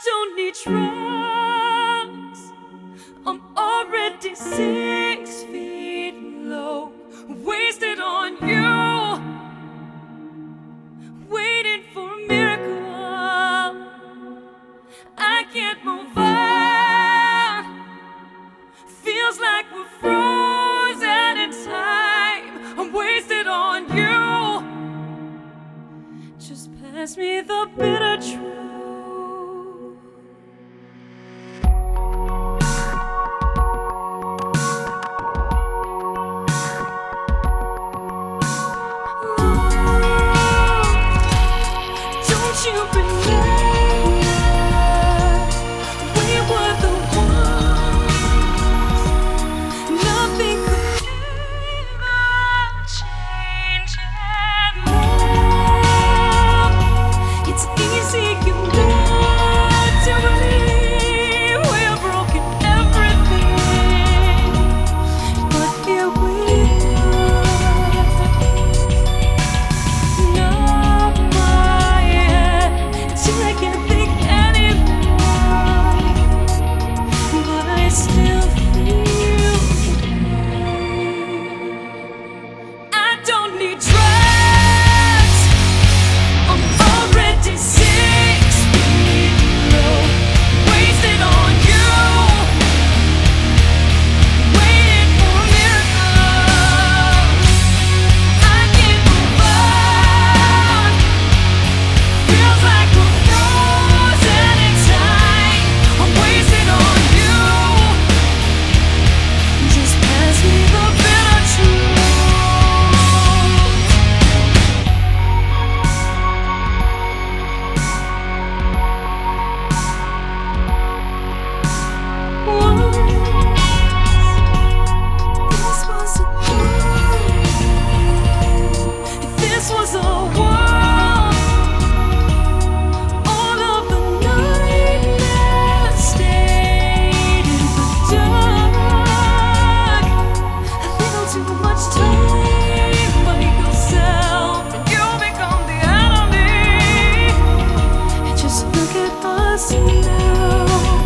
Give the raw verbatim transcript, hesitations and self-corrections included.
don't need drugs. I'm already six feet low, wasted on you, waiting for a miracle. I can't move on. Feels like we're frozen in time. I'm wasted on you. Just pass me the bitter truth. Don't you remember we were the ones? Nothing could ever change anymore. It's easy, you know, to believe we're broken everything, but here we are. No. Till I can't think anymore, but I still feel I don't need drugs. I'm already six feet low, wasted on you, waiting for a miracle. I can't move on. Feels like we're frozen in time. I'm wasted on you. Just pass me the bitter truth. Once this was a world. This was a world. All of the nightmares stayed in the dark. A little too much time by yourself, and you become the enemy. And just look at us now.